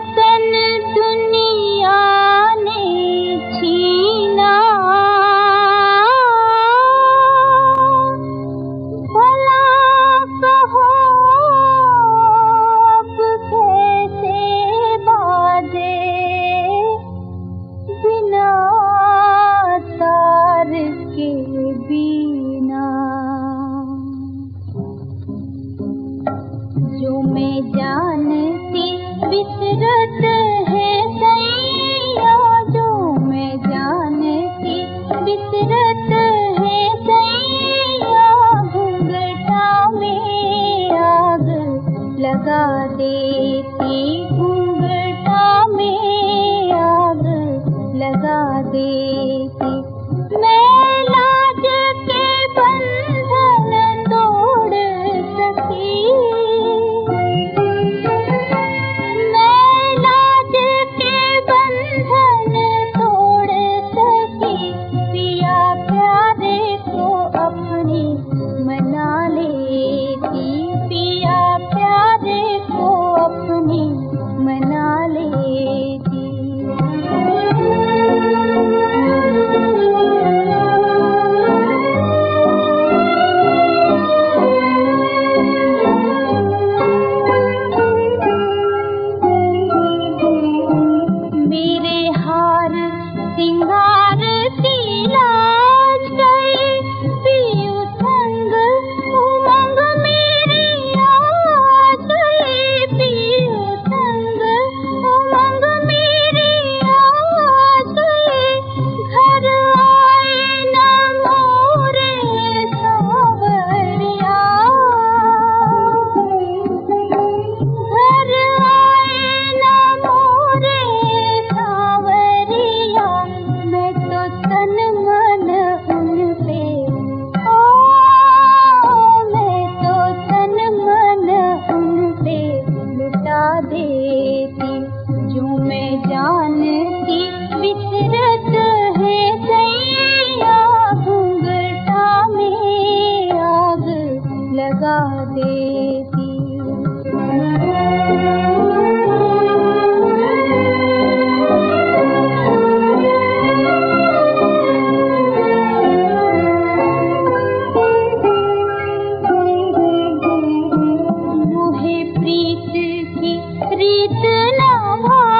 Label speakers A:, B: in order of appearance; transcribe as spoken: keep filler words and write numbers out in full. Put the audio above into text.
A: तन दुनिया ने छीना, भला कहो अब कैसे बाजे बिना तार के बीना। जो मैं जानती फितरत है सैया, जो मैं जानती फितरत है सैया, घूंघटा में आग लगा देती, घूंघटा में आग लगा देती। मैं लाज के बंधन तोड़ सकी, मैं लाज के बंधन तोड़ सकी, पिया प्यारे को अपनी मना लेती, पिया प्यारे को अपनी मना लेती। मेरे हार सिंगार की लाज गई, पियू संग उमंग मेरी आ गई, पियू संग उमंग मेरी आ गई। घर आए न मोरे सावरिया, घर आए न मोरे सावरिया, मैं तो तन मन उन पे, ओ मैं तो तन मन उन पे लुटा देती। जो मैं जानती फितरत है सैया, घूंघटा में आग लगा देती। मोहे प्रीत की रीत न